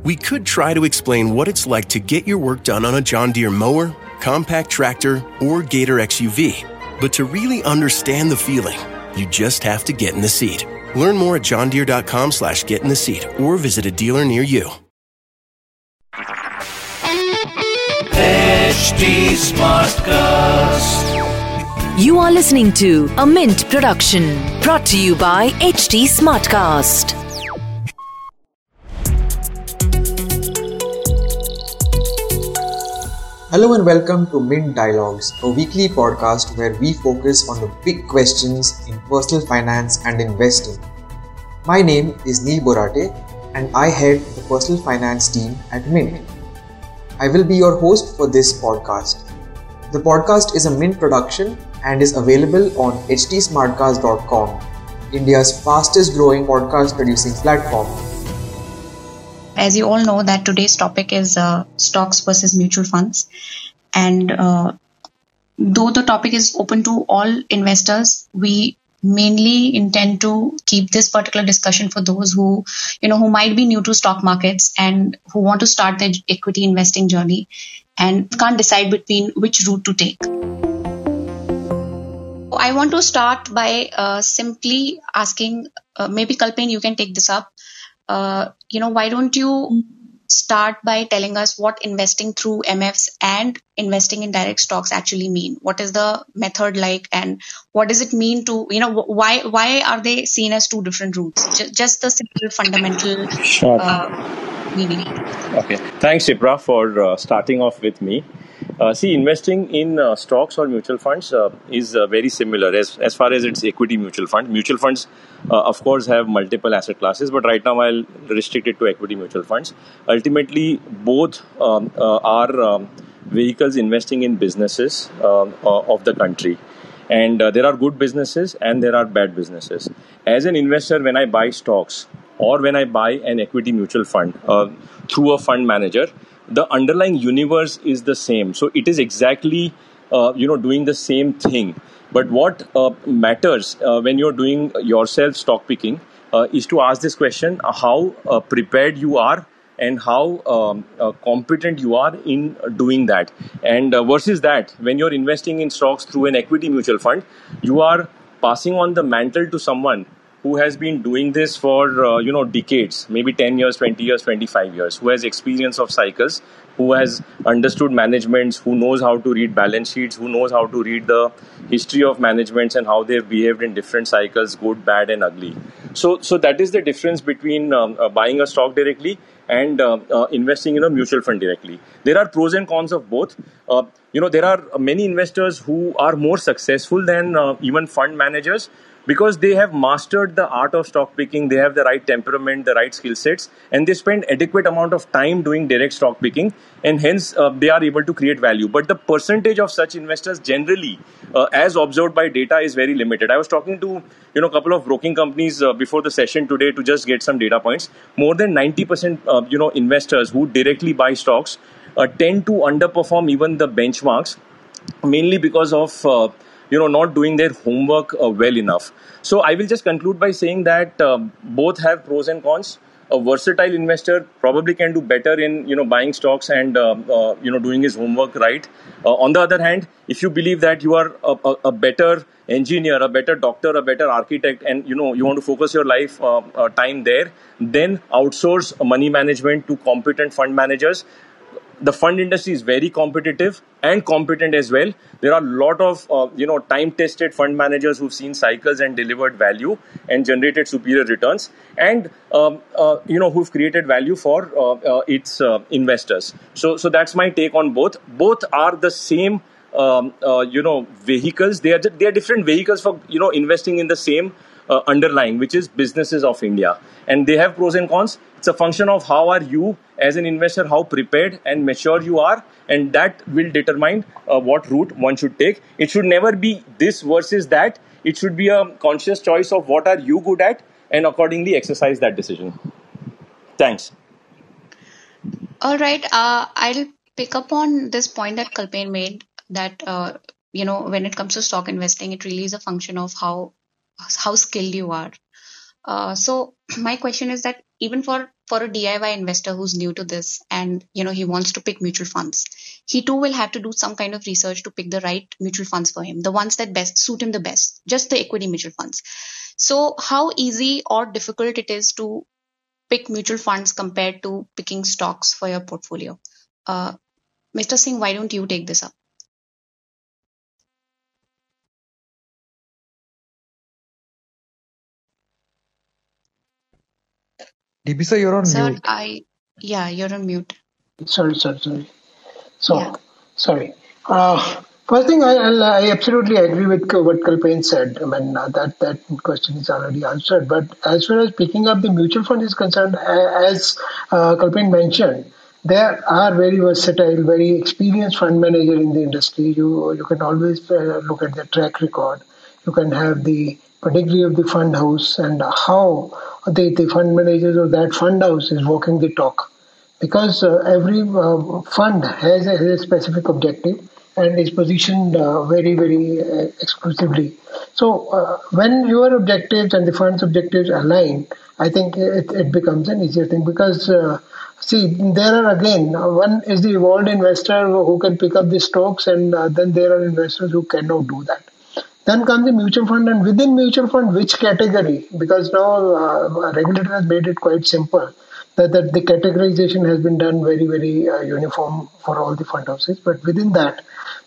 We could try to explain what it's like to get your work done on a John Deere mower, compact tractor, or Gator XUV. But to really understand the feeling, you just have to get in the seat. Learn more at johndeere.com/getintheseat or visit a dealer near you. HT Smartcast. You are listening to a Mint production brought to you by HT Smartcast. Hello and welcome to Mint Dialogues, a weekly podcast where we focus on the big questions in personal finance and investing. My name is Neil Borate and I head the personal finance team at Mint. I will be your host for this podcast. The podcast is a Mint production and is available on htsmartcast.com, India's fastest growing podcast producing platform. As you all know that today's topic is stocks versus mutual funds. And though the topic is open to all investors, we mainly intend to keep this particular discussion for those who might be new to stock markets and who want to start their equity investing journey and can't decide between which route to take. I want to start by simply asking, maybe Kalpen, you can take this up. Why don't you start by telling us what investing through MFs and investing in direct stocks actually mean? What is the method like, and what does it mean to, why are they seen as two different routes? Just the simple fundamental meaning. Okay. Thanks, Shipra, for starting off with me. Investing in stocks or mutual funds is very similar as far as it's equity mutual fund. Mutual funds, of course, have multiple asset classes, but right now I'll restrict it to equity mutual funds. Ultimately, both are vehicles investing in businesses of the country. And there are good businesses and there are bad businesses. As an investor, when I buy stocks or when I buy an equity mutual fund through a fund manager, the underlying universe is the same. So it is exactly, doing the same thing. But what matters when you're doing yourself stock picking is to ask this question, how prepared you are and how competent you are in doing that. And versus that, when you're investing in stocks through an equity mutual fund, you are passing on the mantle to someone who has been doing this for, decades, maybe 10 years, 20 years, 25 years, who has experience of cycles, who has understood managements, who knows how to read balance sheets, who knows how to read the history of managements and how they've behaved in different cycles, good, bad, and ugly. So that is the difference between buying a stock directly and investing in a mutual fund directly. There are pros and cons of both. There are many investors who are more successful than even fund managers, because they have mastered the art of stock picking, they have the right temperament, the right skill sets, and they spend adequate amount of time doing direct stock picking, and hence they are able to create value. But the percentage of such investors generally, as observed by data, is very limited. I was talking to a couple of broking companies before the session today to just get some data points. More than 90% investors who directly buy stocks tend to underperform even the benchmarks, mainly because of not doing their homework well enough. So I will just conclude by saying that both have pros and cons. A versatile investor probably can do better in buying stocks and doing his homework right. On the other hand, if you believe that you are a better engineer, a better doctor, a better architect, and you want to focus your life time there, then outsource money management to competent fund managers. The fund industry is very competitive and competent as well. There are a lot of time-tested fund managers who've seen cycles and delivered value and generated superior returns, and who've created value for its investors. So that's my take on both. Both are the same vehicles. They are different vehicles for investing in the same underlying, which is businesses of India, and they have pros and cons. It's a function of how are you as an investor, how prepared and mature you are, and that will determine what route one should take. It should never be this versus that. It should be a conscious choice of what are you good at, and accordingly exercise that decision. Thanks. All right. I'll pick up on this point that Kalpen made, that when it comes to stock investing, it really is a function of how skilled you are. So my question is that even for for a DIY investor who's new to this and he wants to pick mutual funds, he too will have to do some kind of research to pick the right mutual funds for him, the ones that best suit him the best, just the equity mutual funds. So how easy or difficult it is to pick mutual funds compared to picking stocks for your portfolio? Mr. Singh, why don't you take this up? DB sir, you're on Sir, mute. you're on mute. Sorry. So, Yeah. sorry. First thing, I absolutely agree with what Kalpen said. I mean, that question is already answered. But as far as picking up the mutual fund is concerned, as Kalpen mentioned, there are very versatile, very experienced fund manager in the industry. You can always look at their track record. You can have the pedigree of the fund house and how the fund managers of that fund house is walking the talk, because every fund has a specific objective and is positioned very exclusively. So when your objectives and the fund's objectives align, I think it becomes an easier thing, because see, there are again, one is the evolved investor who can pick up the stocks, and then there are investors who cannot do that. Then comes the mutual fund, and within mutual fund, which category? Because now regulator has made it quite simple that the categorization has been done very uniform for all the fund houses. But within that,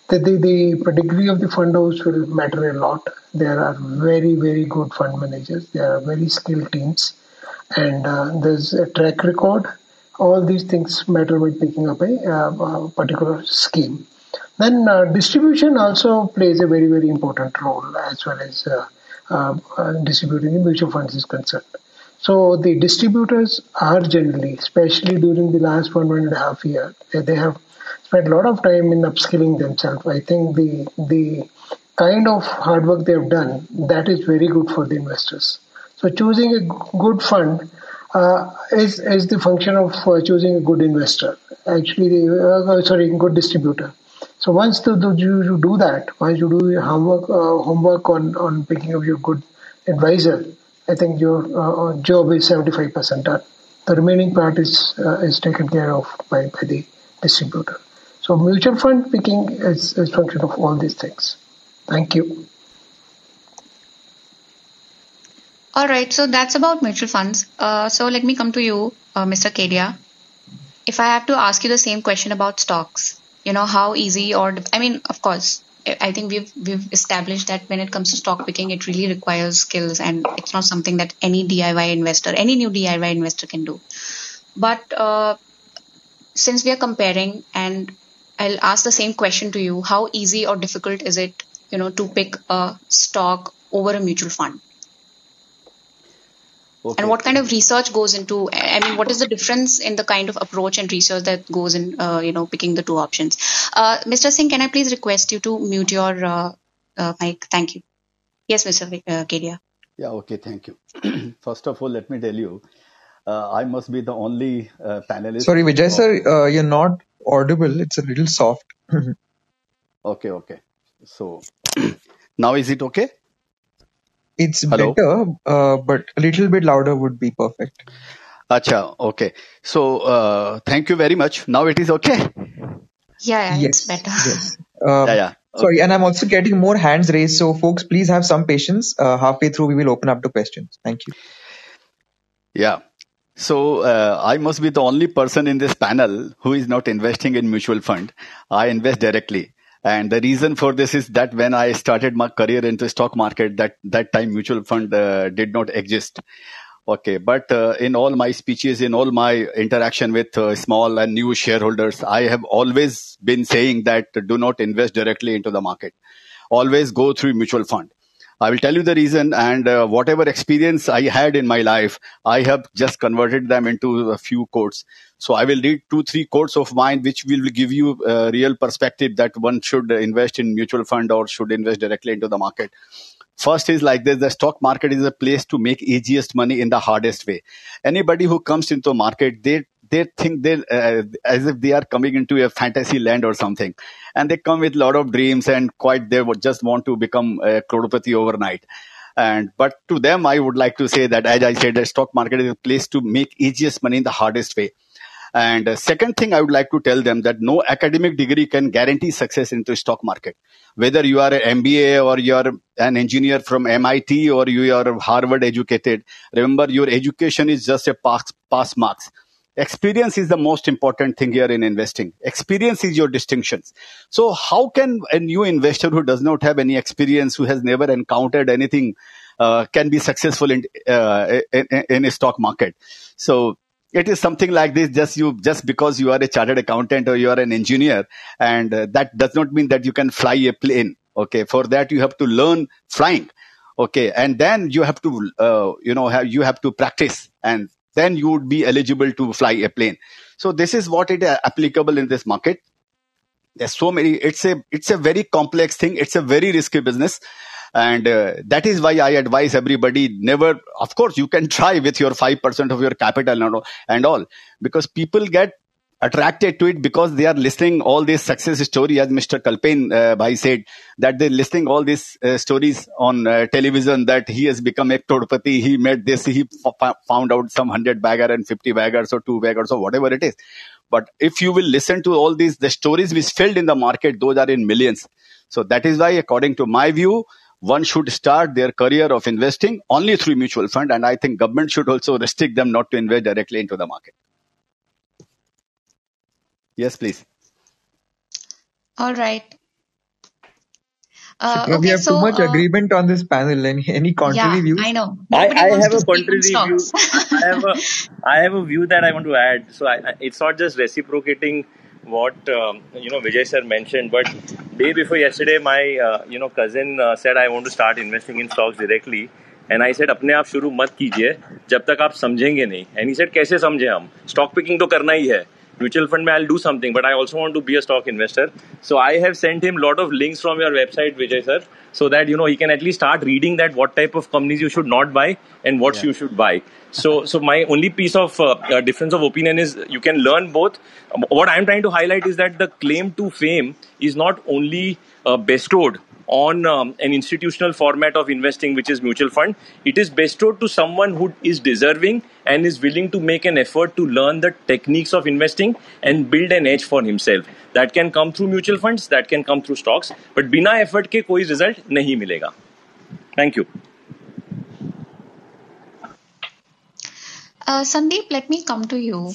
the pedigree of the fund house will matter a lot. There are very good fund managers. There are very skilled teams, and there's a track record. All these things matter when picking up a particular scheme. Then distribution also plays a very important role as far as distributing the mutual funds is concerned. So the distributors are generally, especially during the last 1.5 years, they have spent a lot of time in upskilling themselves. I think the kind of hard work they have done, that is very good for the investors. So choosing a good fund is the function of choosing a good investor. Actually, good distributor. So once you do that, once you do your homework on picking up your good advisor, I think your job is 75% done. The remaining part is taken care of by the distributor. So mutual fund picking is a function of all these things. Thank you. All right, so that's about mutual funds. So let me come to you, Mr. Kedia. If I have to ask you the same question about stocks, how easy of course, I think we've established that when it comes to stock picking, it really requires skills, and it's not something that any new DIY investor can do. But since we are comparing, and I'll ask the same question to you, how easy or difficult is it, to pick a stock over a mutual fund? Okay. And what kind of research goes into, what is the difference in the kind of approach and research that goes in, picking the two options? Mr. Singh, can I please request you to mute your mic? Thank you. Yes, Mr. Kedia. Yeah, okay, thank you. First of all, let me tell you, I must be the only panelist. Sorry, Vijay sir, you're not audible. It's a little soft. Okay. So, now is it okay? It's better, but a little bit louder would be perfect. Acha, okay. So, thank you very much. Now it is okay? Yeah, it's better. Yes. Okay. Sorry, and I'm also getting more hands raised. So, folks, please have some patience. Halfway through, we will open up to questions. Thank you. Yeah. So, I must be the only person in this panel who is not investing in mutual fund. I invest directly. And the reason for this is that when I started my career into stock market, that time mutual fund did not exist. Okay, but in all my speeches, in all my interaction with small and new shareholders, I have always been saying that do not invest directly into the market. Always go through mutual fund. I will tell you the reason, and whatever experience I had in my life, I have just converted them into a few quotes. So I will read 2-3 quotes of mine, which will give you a real perspective that one should invest in mutual fund or should invest directly into the market. First is like this: the stock market is a place to make easiest money in the hardest way. Anybody who comes into a market, they think as if they are coming into a fantasy land or something. And they come with a lot of dreams and they would just want to become a crorepati overnight. But to them, I would like to say that, as I said, the stock market is a place to make easiest money in the hardest way. And second thing, I would like to tell them that no academic degree can guarantee success into stock market. Whether you are an MBA or you are an engineer from MIT or you are Harvard educated, remember your education is just a pass marks. Experience is the most important thing here in investing. Experience is your distinctions. So how can a new investor who does not have any experience, who has never encountered anything, can be successful in a stock market? So it is something like this. Just because you are a chartered accountant or you are an engineer, and that does not mean that you can fly a plane. Okay, for that you have to learn flying. Okay, and then you have to you have to practice, and then you would be eligible to fly a plane. So this is what it is applicable in this market. There's so many. It's a very complex thing. It's a very risky business. And that is why I advise everybody never, of course, you can try with your 5% of your capital and all, because people get attracted to it because they are listening all these success stories, as Mr. Kalpain bhai said, that they're listening all these stories on television, that he has become a crorepati, he made this, he found out some 100 bagger and 50 baggers or 2 baggers or whatever it is. But if you will listen to all these, the stories which filled in the market, those are in millions. So that is why, according to my view, one should start their career of investing only through mutual fund. And I think government should also restrict them not to invest directly into the market. Yes, please. All right. We have too much agreement on this panel. Any contrary views? I know. I have a contrary view. I have a view that I want to add. So it's not just reciprocating what Vijay sir mentioned, but day before yesterday, my cousin said, I want to start investing in stocks directly. And I said, अपने आप शुरू मत कीजिए जब तक आप समझेंगे नहीं. And he said, कैसे समझे हम? Stock picking तो करना ही है. Mutual fund में I'll do something, but I also want to be a stock investor. So I have sent him a lot of links from your website, Vijay sir, so that he can at least start reading that what type of companies you should not buy and what you should buy. So my only piece of difference of opinion is you can learn both. What I'm trying to highlight is that the claim to fame is not only bestowed on an institutional format of investing, which is mutual fund. It is bestowed to someone who is deserving and is willing to make an effort to learn the techniques of investing and build an edge for himself. That can come through mutual funds, that can come through stocks, but बिना effort के कोई result नहीं मिलेगा. Thank you. Sandeep, let me come to you.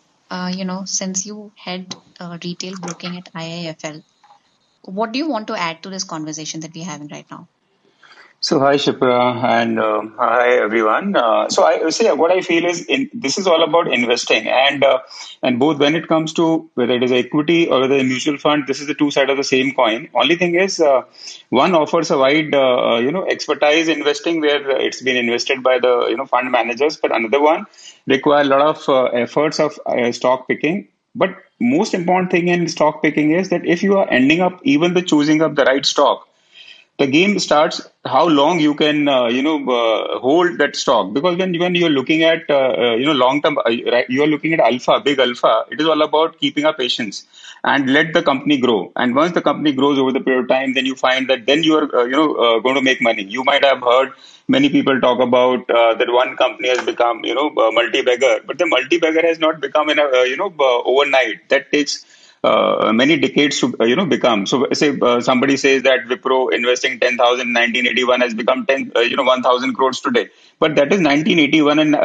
Since you head retail broking at IIFL, what do you want to add to this conversation that we're having right now? So hi Shipra and hi everyone. So I say what I feel is this is all about investing, and both when it comes to whether it is equity or whether a mutual fund, this is the two sides of the same coin. Only thing is one offers a wide expertise investing where it's been invested by the fund managers, but another one require a lot of efforts of stock picking. But most important thing in stock picking is that if you are ending up even the choosing of the right stock, the game starts how long you can hold that stock, because when you're looking at long term, you are looking at big alpha. It is all about keeping up patience and let the company grow. And once the company grows over the period of time, then you find that then you are going to make money. You might have heard many people talk about that one company has become multi-bagger, but the multi-bagger has not become overnight. That takes many decades to become. So say somebody says that Wipro investing 10,000 in 1981 has become 1,000 crores today, but that is 1981 and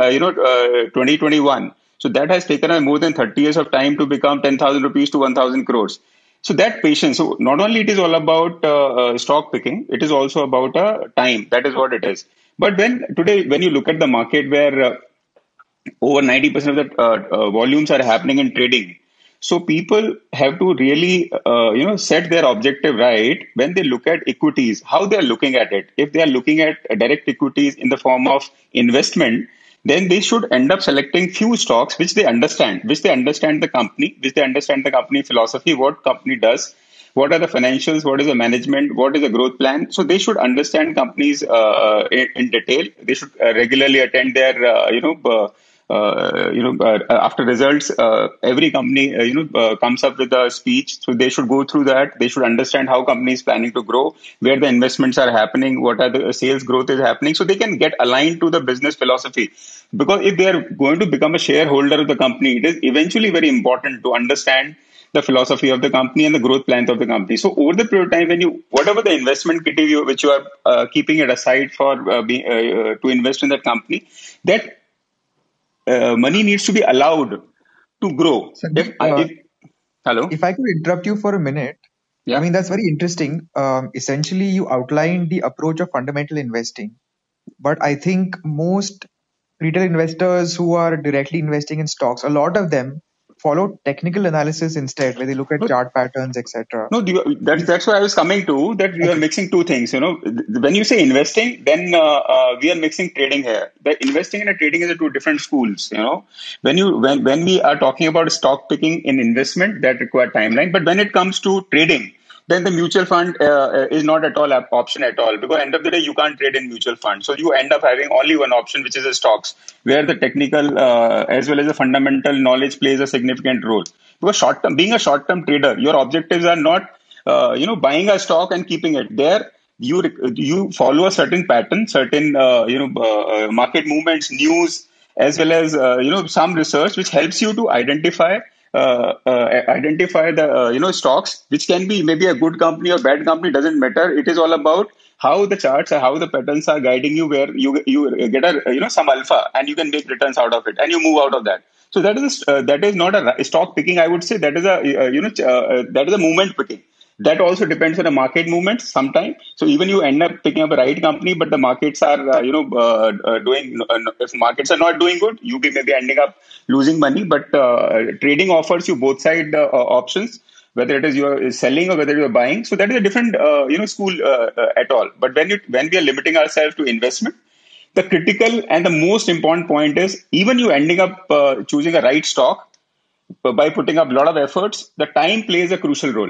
2021. So that has taken more than 30 years of time to become 10,000 rupees to 1,000 crores. So that patience. So not only it is all about stock picking, it is also about time. That is what it is. But when you look at the market where over 90% of the volumes are happening in trading, so people have to really, set their objective right when they look at equities, how they are looking at it. If they are looking at direct equities in the form of investment, then they should end up selecting few stocks which they understand the company, which they understand the company philosophy, what company does, what are the financials, what is the management, what is the growth plan. So they should understand companies in detail. They should regularly attend their, after results, every company comes up with a speech. So they should go through that. They should understand how company is planning to grow, where the investments are happening, what are the sales growth is happening, so they can get aligned to the business philosophy. Because if they are going to become a shareholder of the company, it is eventually very important to understand the philosophy of the company and the growth plans of the company. So over the period of time, when whatever the investment criteria which you are keeping it aside for to invest in that company, that money needs to be allowed to grow. Sandeep, Hello? if I could interrupt you for a minute, I Yeah. mean, that's very interesting. Essentially, you outlined the approach of fundamental investing, but I think most retail investors who are directly investing in stocks, a lot of them follow technical analysis instead, where they look at No, chart patterns, etc. no, that's why I was coming to that. We are Okay. mixing two things. When you say investing, then we are mixing trading here. The investing and the trading is two different schools. When we are talking about stock picking in investment, that require timeline. But when it comes to trading, then the mutual fund is not at all an option at all, because end of the day you can't trade in mutual fund, so you end up having only one option, which is the stocks, where the technical as well as the fundamental knowledge plays a significant role. Because being a short term trader, your objectives are not buying a stock and keeping it there. You follow a certain pattern, certain market movements, news, as well as some research which helps you to identify the stocks, which can be maybe a good company or bad company, doesn't matter. It is all about how the charts or how the patterns are guiding you, where you get some alpha and you can make returns out of it and you move out of that. So that is not a stock picking, I would say. That is that is a movement picking. That also depends on the market movements sometimes. So even you end up picking up a right company, but the markets are doing. If markets are not doing good, you may be ending up losing money. But trading offers you both side options, whether it is you're selling or whether you're buying. So that is a different school at all. But when we are limiting ourselves to investment, the critical and the most important point is, even you ending up choosing a right stock by putting up a lot of efforts, the time plays a crucial role.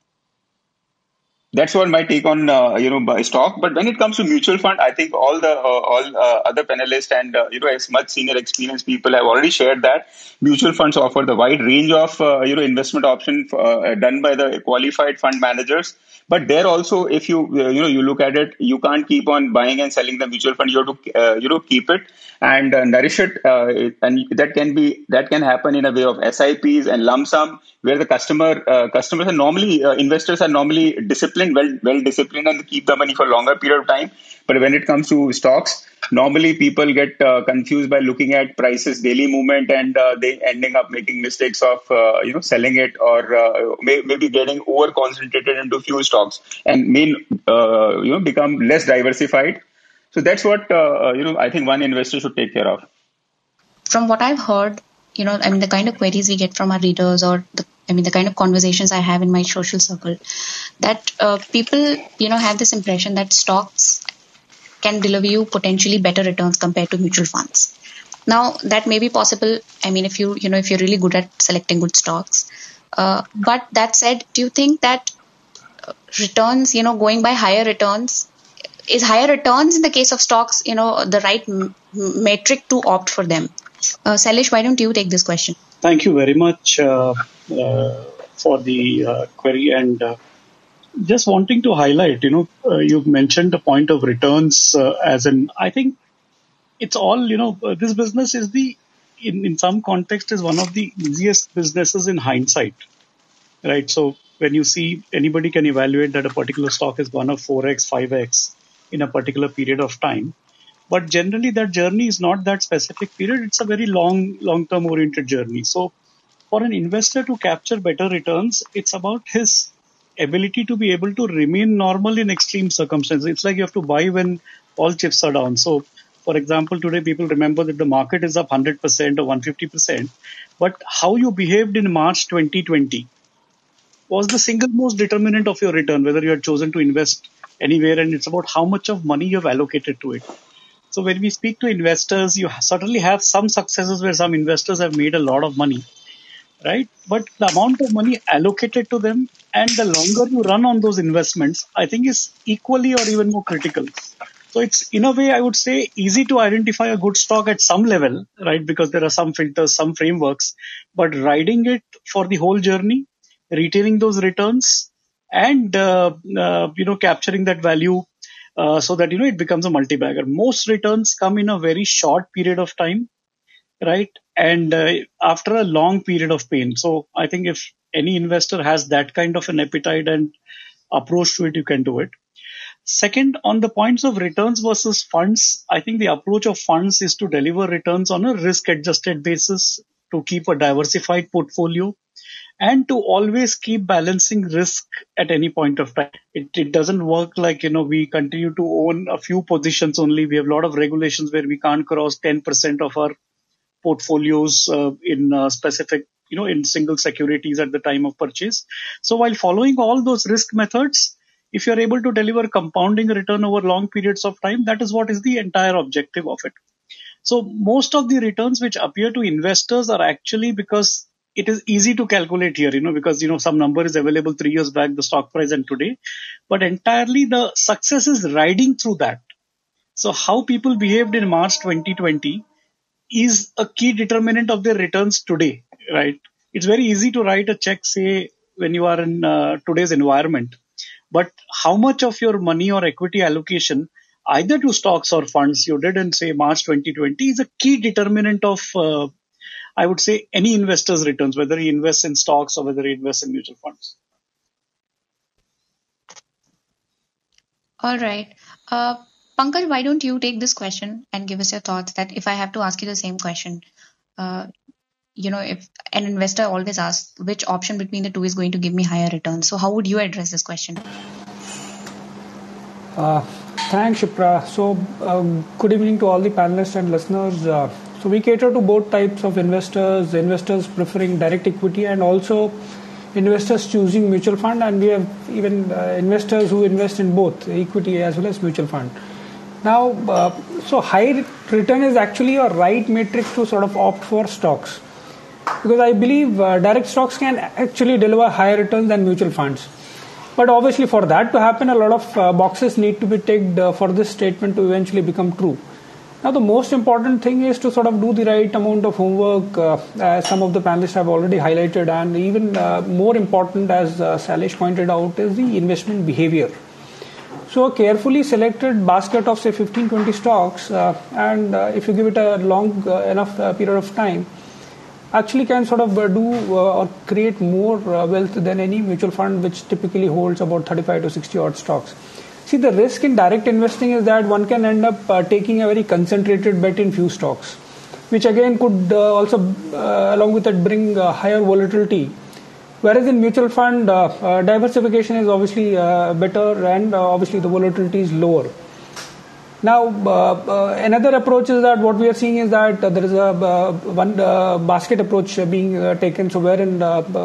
That's what my take on stock. But when it comes to mutual fund, I think all other panelists and as much senior experienced people have already shared that mutual funds offer the wide range of investment options done by the qualified fund managers. But there also, if you look at it, you can't keep on buying and selling the mutual fund. You have to keep it and nourish it, and that can happen in a way of SIPs and lump sum, where the customers are normally investors are normally disciplined, well disciplined, and keep the money for a longer period of time. But when it comes to stocks, normally people get confused by looking at prices, daily movement, and they ending up making mistakes of selling it, or maybe getting over concentrated into few stocks and become less diversified. So that's what I think one investor should take care of. From what I've heard, the kind of queries we get from our readers, or the kind of conversations I have in my social circle, that people, have this impression that stocks can deliver you potentially better returns compared to mutual funds. Now, that may be possible. If you're really good at selecting good stocks. But that said, do you think that returns, going by higher returns, is higher returns in the case of stocks, the right metric to opt for them? Sailesh, why don't you take this question? Thank you very much for the query, and just wanting to highlight, you've mentioned the point of returns I think it's all, this business is in some context is one of the easiest businesses in hindsight, right? So when you see anybody can evaluate that a particular stock is gone up 4x, 5x in a particular period of time. But generally that journey is not that specific period. It's a very long-term oriented journey. So for an investor to capture better returns, it's about his ability to be able to remain normal in extreme circumstances. It's like you have to buy when all chips are down. So for example, today people remember that the market is up 100% or 150%, but how you behaved in March 2020 was the single most determinant of your return, whether you had chosen to invest anywhere, and it's about how much of money you have allocated to it. So when we speak to investors, you certainly have some successes where some investors have made a lot of money, right? But the amount of money allocated to them and the longer you run on those investments, I think is equally or even more critical. So it's, in a way, I would say, easy to identify a good stock at some level, right? Because there are some filters, some frameworks, but riding it for the whole journey, retaining those returns, and capturing that value so that it becomes a multi-bagger. Most returns come in a very short period of time, right? And after a long period of pain. So I think if any investor has that kind of an appetite and approach to it, you can do it. Second, on the points of returns versus funds, I think the approach of funds is to deliver returns on a risk-adjusted basis, to keep a diversified portfolio, and to always keep balancing risk at any point of time. It doesn't work like, we continue to own a few positions only. We have a lot of regulations where we can't cross 10% of our portfolios in specific, in single securities at the time of purchase. So while following all those risk methods, if you're able to deliver compounding return over long periods of time, that is what is the entire objective of it. So most of the returns which appear to investors are actually because it is easy to calculate here, because, some number is available 3 years back, the stock price and today, but entirely the success is riding through that. So how people behaved in March 2020 is a key determinant of their returns today, right? It's very easy to write a check, say, when you are in today's environment. But how much of your money or equity allocation, either to stocks or funds, you did in, say, March 2020 is a key determinant of, I would say, any investor's returns, whether he invests in stocks or whether he invests in mutual funds. All right. Pankaj, why don't you take this question and give us your thoughts that if I have to ask you the same question, if an investor always asks which option between the two is going to give me higher returns, so how would you address this question? Thanks, Shipra. So good evening to all the panelists and listeners. So we cater to both types of investors preferring direct equity and also investors choosing mutual fund, and we have even investors who invest in both equity as well as mutual fund. Now, so high return is actually a right metric to sort of opt for stocks, because I believe direct stocks can actually deliver higher returns than mutual funds. But obviously for that to happen, a lot of boxes need to be ticked for this statement to eventually become true. Now, the most important thing is to sort of do the right amount of homework, as some of the panelists have already highlighted, and even more important, as Sailesh pointed out, is the investment behavior. So a carefully selected basket of, say, 15-20 stocks, and if you give it a long enough period of time, actually can sort of do or create more wealth than any mutual fund, which typically holds about 35 to 60 odd stocks. See, the risk in direct investing is that one can end up taking a very concentrated bet in few stocks, which again could also, along with it, bring higher volatility. Whereas in mutual fund, diversification is obviously better, and obviously the volatility is lower. Now, another approach is that what we are seeing is that there is a one basket approach being taken, so wherein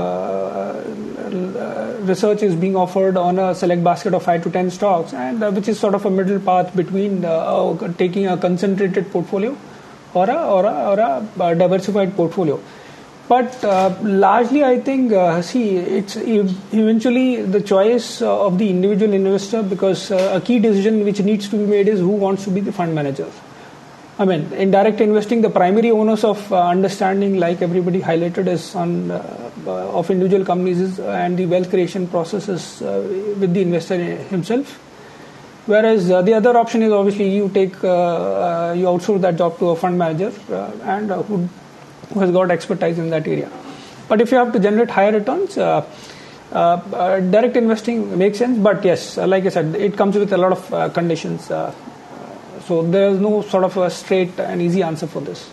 research is being offered on a select basket of 5 to 10 stocks, and which is sort of a middle path between taking a concentrated portfolio or a diversified portfolio. But largely, I think, it's eventually the choice of the individual investor, because a key decision which needs to be made is who wants to be the fund manager. I mean, in direct investing, the primary onus of understanding, like everybody highlighted, is on of individual companies, and the wealth creation process is with the investor himself. Whereas the other option is obviously you outsource that job to a fund manager and who has got expertise in that area. But if you have to generate higher returns, direct investing makes sense. But yes, like I said, it comes with a lot of conditions. So there is no sort of a straight and easy answer for this.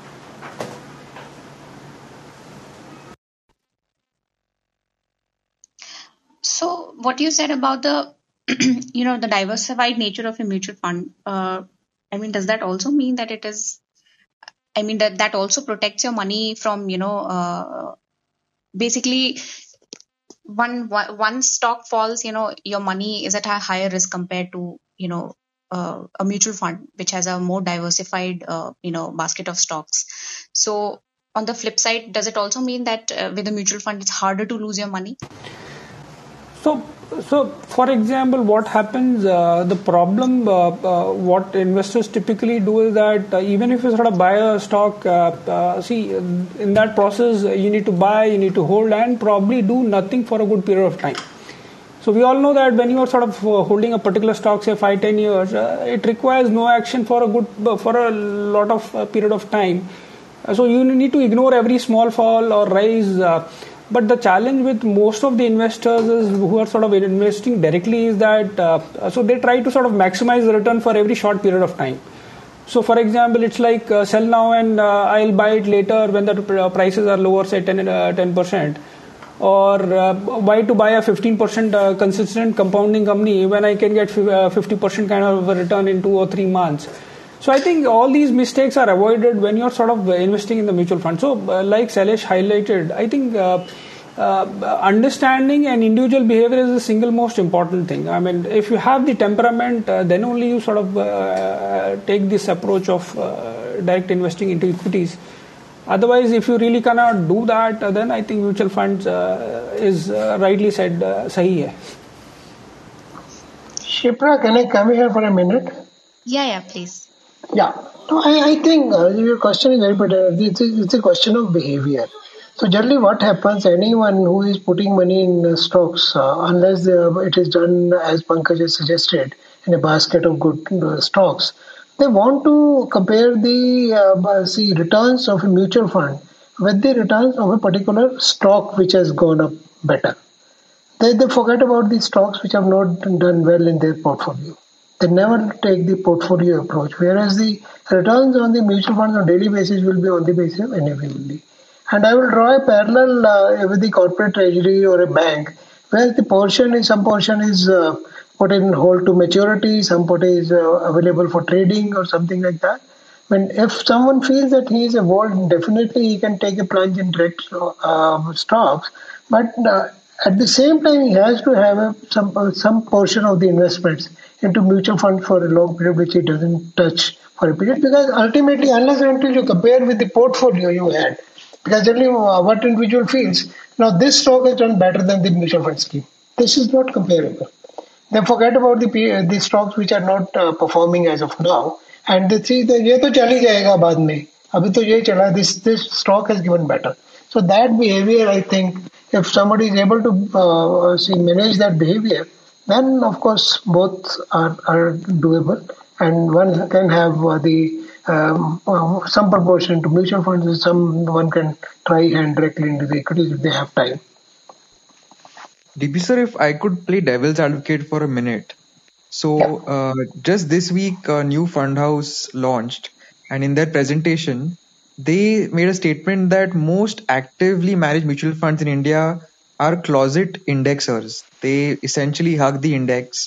So what you said about the the diversified nature of a mutual fund, does that also mean that it is, that also protects your money from, basically one stock falls, your money is at a higher risk compared to, a mutual fund, which has a more diversified, basket of stocks. So on the flip side, does it also mean that with a mutual fund, it's harder to lose your money? So, for example, what happens, the problem, what investors typically do is that even if you sort of buy a stock, in that process, you need to buy, you need to hold, and probably do nothing for a good period of time. So we all know that when you are sort of holding a particular stock, say 5-10 years, it requires no action for a lot of period of time. So you need to ignore every small fall or rise. But the challenge with most of the investors who are sort of investing directly is that so they try to sort of maximize the return for every short period of time. So for example, it's like sell now and I'll buy it later when the prices are lower, say 10%. Or why to buy a 15% consistent compounding company when I can get 50% kind of a return in 2 or 3 months. So I think all these mistakes are avoided when you're sort of investing in the mutual fund. So like Sailesh highlighted, I think understanding and individual behavior is the single most important thing. I mean, if you have the temperament, then only you sort of take this approach of direct investing into equities. Otherwise, if you really cannot do that, then I think mutual funds is rightly said sahi hai. Shipra, can I come here for a minute? Yeah, please. Yeah. No, I think your question is very important. It's a question of behavior. So generally what happens, anyone who is putting money in stocks, unless it is done as Pankaj has suggested, in a basket of good stocks, they want to compare the returns of a mutual fund with the returns of a particular stock which has gone up better. They forget about the stocks which have not done well in their portfolio. They never take the portfolio approach, whereas the returns on the mutual funds on daily basis will be on the basis of NAV only. And I will draw a parallel with the corporate treasury or a bank, where some portion is put in hold to maturity, some put is available for trading or something like that. If someone feels that he is evolved, definitely he can take a plunge in direct stocks, but at the same time he has to have some portion of the investments into mutual fund for a long period which he doesn't touch for a period, because ultimately unless and until you compare with the portfolio you had, because generally what individual feels, now this stock has done better than the mutual fund scheme. This is not comparable. They forget about the stocks which are not performing as of now, and they see that ये तो चली जाएगा बाद में, अभी तो ये चला, this stock has given better. So that behavior, I think, if somebody is able to manage that behavior, then of course both are doable, and one can have some proportion to mutual funds, and someone can try hand directly into the equities if they have time. DP sir, if I could play devil's advocate for a minute. So just this week, a new fund house launched, and in their presentation, they made a statement that most actively managed mutual funds in India are closet indexers. They essentially hug the index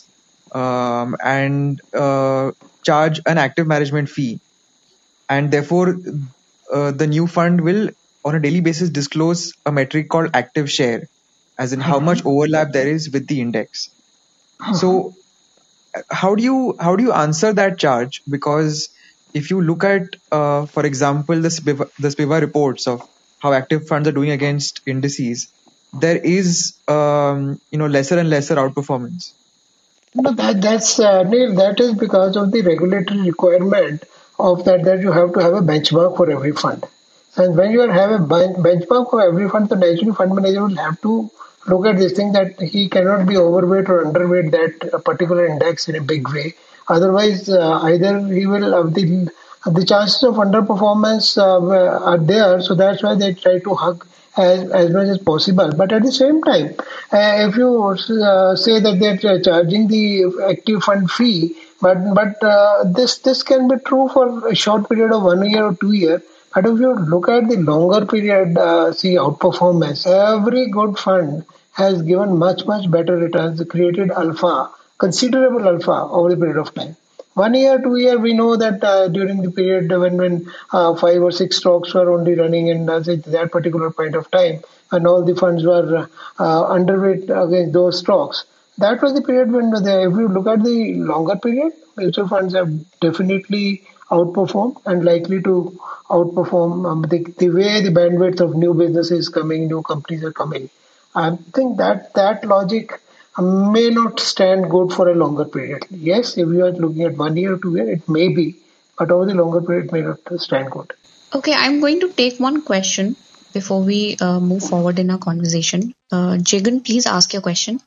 and charge an active management fee. And therefore, the new fund will, on a daily basis, disclose a metric called active share, as in how much overlap there is with the index. So how do you answer that charge? Because if you look at, for example, the SPIVA reports of how active funds are doing against indices, there is lesser and lesser outperformance. No, that is because of the regulatory requirement of that you have to have a benchmark for every fund. And when you have a benchmark for every fund, the naturally fund manager will have to look at this thing that he cannot be overweight or underweight that particular index in a big way. Otherwise, either he will the chances of underperformance are there. So that's why they try to hug as much as possible. But at the same time, if you say that they're charging the active fund fee, but this can be true for a short period of 1 year or 2 years. But if you look at the longer period, outperformance, every good fund has given much better returns, created alpha, considerable alpha over the period of time. 1 year, 2 year, we know that during the period when 5 or 6 stocks were only running in that particular point of time, and all the funds were underweight against those stocks. That was the period when, if you look at the longer period, mutual funds have definitely outperformed and likely to outperform the way the bandwidth of new businesses coming, new companies are coming. I think that logic may not stand good for a longer period. Yes, if you are looking at 1 year or 2 year, it may be, but over the longer period, it may not stand good. Okay, I'm going to take one question before we move forward in our conversation. Jagan, please ask your question.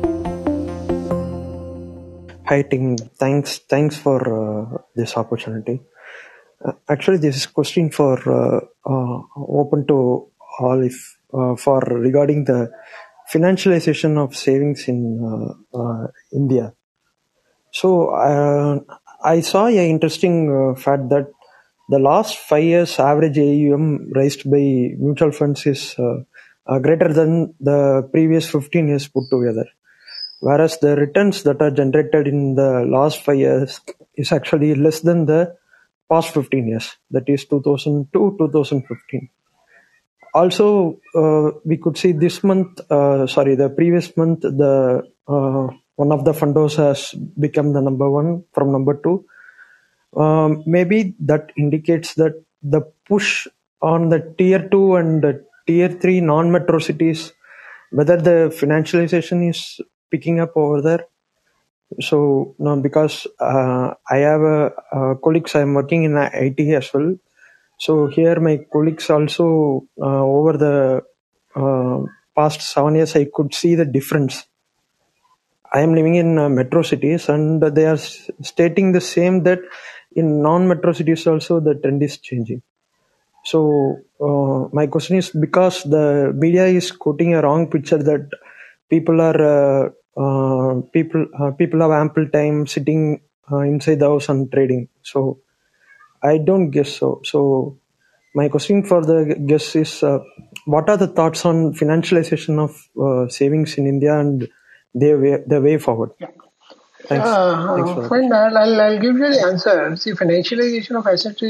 Hi team, thanks for this opportunity. Actually, this question for open to all if for regarding the financialization of savings in India. So I saw a interesting fact that the last 5 years average AUM raised by mutual funds is greater than the previous 15 years put together. Whereas the returns that are generated in the last 5 years is actually less than the past 15 years, that is 2002 2015. Also, we could see the previous month, the one of the fundos has become the number one from number two. Maybe that indicates that the push on the tier 2 and the tier 3 non-metro cities, whether the financialization is picking up over there. So no, because I have colleagues, I'm working in IT as well. So here my colleagues also over the past 7 years, I could see the difference. I am living in metro cities and they are stating the same, that in non-metro cities also the trend is changing. So my question is, because the media is quoting a wrong picture that people are people have ample time sitting inside the house and trading. So I don't guess so. So my question for the guests is, what are the thoughts on financialization of savings in India and the way forward? Thanks for Fine, I'll give you the answer. See, financialization of assets,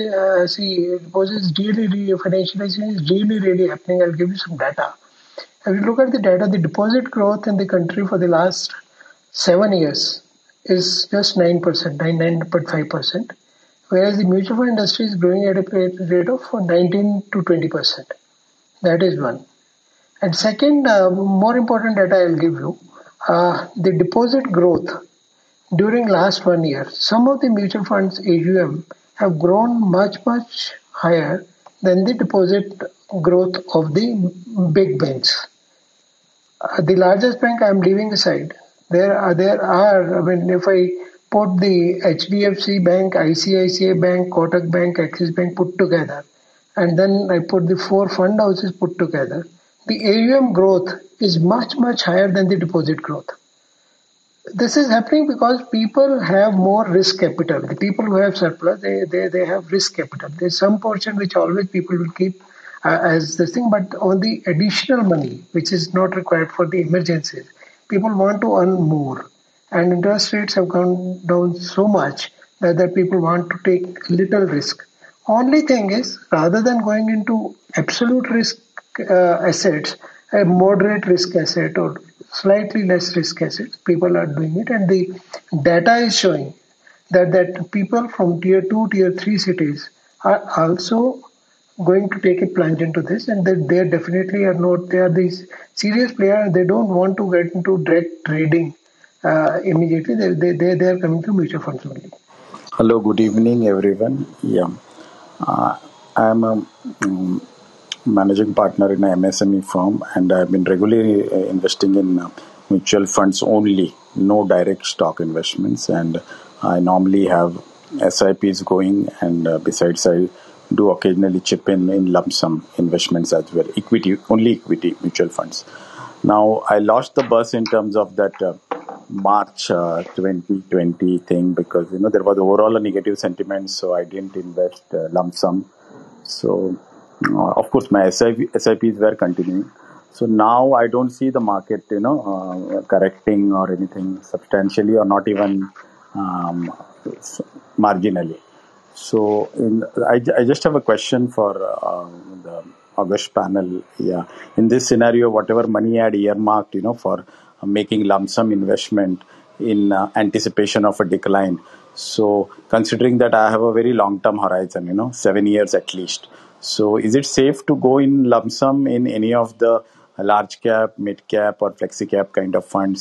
financialization is really happening. I'll give you some data. If you look at the data, the deposit growth in the country for the last 7 years is just 9%, 9.5%, whereas the mutual fund industry is growing at a rate of 19 to 20%. That is one. And second, more important data I'll give you, the deposit growth during last 1 year. Some of the mutual funds AUM have grown much higher than the deposit growth of the big banks. The largest bank I'm leaving aside. There are, if I put the HDFC Bank, ICICI Bank, Kotak Bank, Axis Bank put together, and then I put the 4 fund houses put together, the AUM growth is much higher than the deposit growth. This is happening because people have more risk capital. The people who have surplus, they have risk capital. There's some portion which always people will keep as this thing, but on the additional money, which is not required for the emergencies, people want to earn more. And interest rates have gone down so much that people want to take little risk. Only thing is, rather than going into absolute risk assets, a moderate risk asset or slightly less risk assets, people are doing it. And the data is showing that people from tier 2, tier 3 cities are also going to take a plunge into this, and they definitely are not, they are these serious players, and they don't want to get into direct trading immediately. They are coming to mutual funds only. Hello, good evening, everyone. Yeah, I am a managing partner in an MSME firm, and I've been regularly investing in mutual funds only, no direct stock investments, and I normally have SIPs going, and besides I do occasionally chip in lump sum investments as well, only equity mutual funds. Now, I lost the bus in terms of that March 2020 thing, because there was overall a negative sentiment, so I didn't invest lump sum. So, of course, my SIPs were continuing. So now I don't see the market, correcting or anything substantially, or not even marginally. So I just have a question for the August panel. Yeah, in this scenario, whatever money I had earmarked, for making lump sum investment in anticipation of a decline. So considering that I have a very long-term horizon, 7 years at least. So is it safe to go in lump sum in any of the large cap, mid cap or flexi cap kind of funds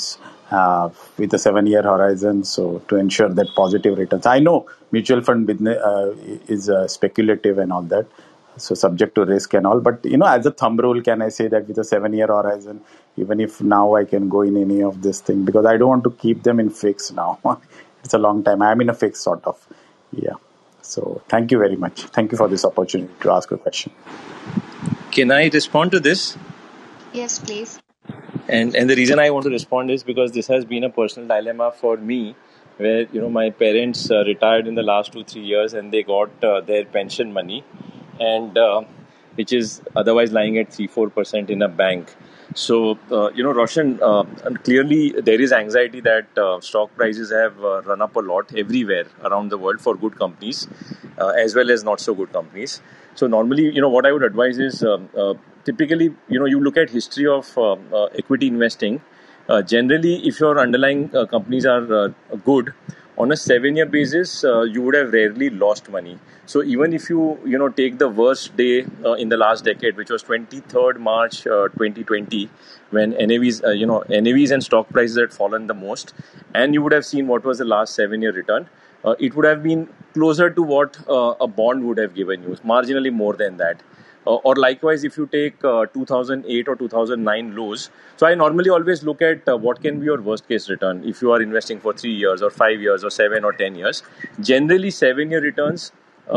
with a 7-year horizon, so to ensure that positive returns. I know mutual fund business is speculative and all that, so subject to risk and all, but as a thumb rule, can I say that with a 7-year horizon, even if now I can go in any of this thing, because I don't want to keep them in fixed now. It's a long time. I'm in a fixed sort of. Yeah. So thank you very much. Thank you for this opportunity to ask a question. Can I respond to this? Yes, please. And the reason I want to respond is because this has been a personal dilemma for me, where my parents retired in the last 2-3 years, and they got their pension money, and which is otherwise lying at 3-4% in a bank. So Roshan, clearly there is anxiety that stock prices have run up a lot everywhere around the world for good companies, as well as not so good companies. So normally, what I would advise is typically, you look at history of equity investing. Generally, if your underlying companies are good, on a 7-year basis, you would have rarely lost money. So even if you take the worst day in the last decade, which was 23rd March 2020, when NAVs and stock prices had fallen the most, and you would have seen what was the last 7-year return, it would have been closer to what a bond would have given you, marginally more than that. Or likewise, if you take 2008 or 2009 lows. So I normally always look at what can be your worst case return if you are investing for 3 years or 5 years or 7 or 10 years. Generally, 7-year returns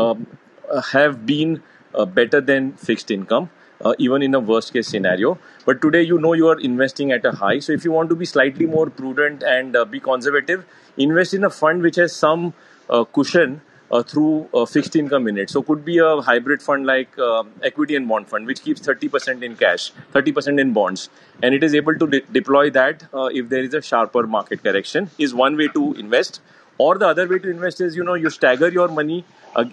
have been better than fixed income, even in a worst case scenario. But today, you are investing at a high. So if you want to be slightly more prudent and be conservative, invest in a fund which has some cushion through fixed income in it. So could be a hybrid fund like equity and bond fund, which keeps 30% in cash, 30% in bonds, and it is able to deploy that if there is a sharper market correction, is one way to invest. Or the other way to invest is, you stagger your money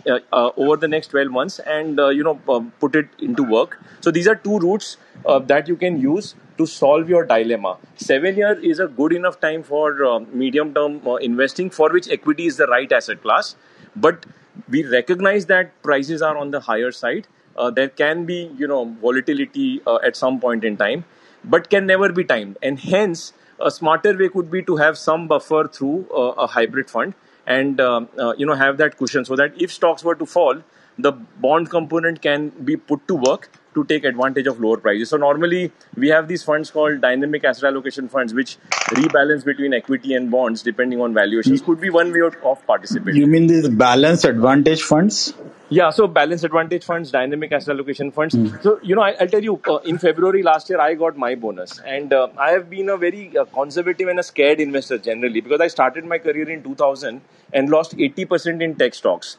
over the next 12 months and, put it into work. So these are two routes that you can use to solve your dilemma. 7 year is a good enough time for medium-term investing, for which equity is the right asset class. But we recognize that prices are on the higher side. There can be, volatility at some point in time, but can never be timed. And hence, a smarter way could be to have some buffer through a hybrid fund and, have that cushion so that if stocks were to fall, the bond component can be put to work to take advantage of lower prices. So normally we have these funds called dynamic asset allocation funds, which rebalance between equity and bonds depending on valuations. Could be one way of participating. You mean these balance advantage funds? Yeah, so balance advantage funds, dynamic asset allocation funds. So, I'll tell you, in February last year, I got my bonus. And I have been a very conservative and a scared investor generally, because I started my career in 2000 and lost 80% in tech stocks.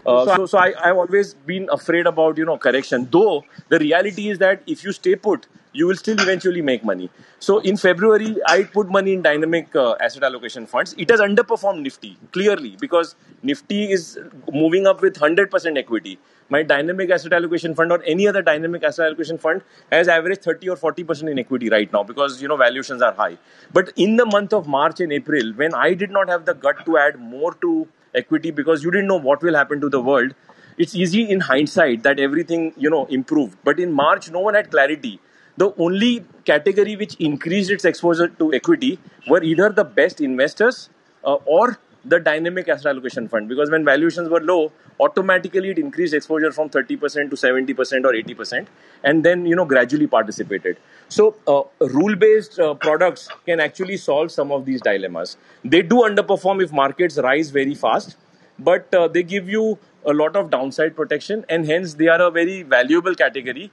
So I've always been afraid about, correction. Though the reality is that if you stay put, you will still eventually make money. So in February, I put money in dynamic asset allocation funds. It has underperformed Nifty, clearly, because Nifty is moving up with 100% equity. My dynamic asset allocation fund or any other dynamic asset allocation fund has averaged 30 or 40% in equity right now because, valuations are high. But in the month of March and April, when I did not have the gut to add more to equity because you didn't know what will happen to the world, it's easy in hindsight that everything, improved. But in March, no one had clarity. The only category which increased its exposure to equity were either the best investors or the dynamic asset allocation fund, because when valuations were low, automatically it increased exposure from 30% to 70% or 80%, and then gradually participated. So rule-based products can actually solve some of these dilemmas. They do underperform if markets rise very fast, but they give you a lot of downside protection, and hence they are a very valuable category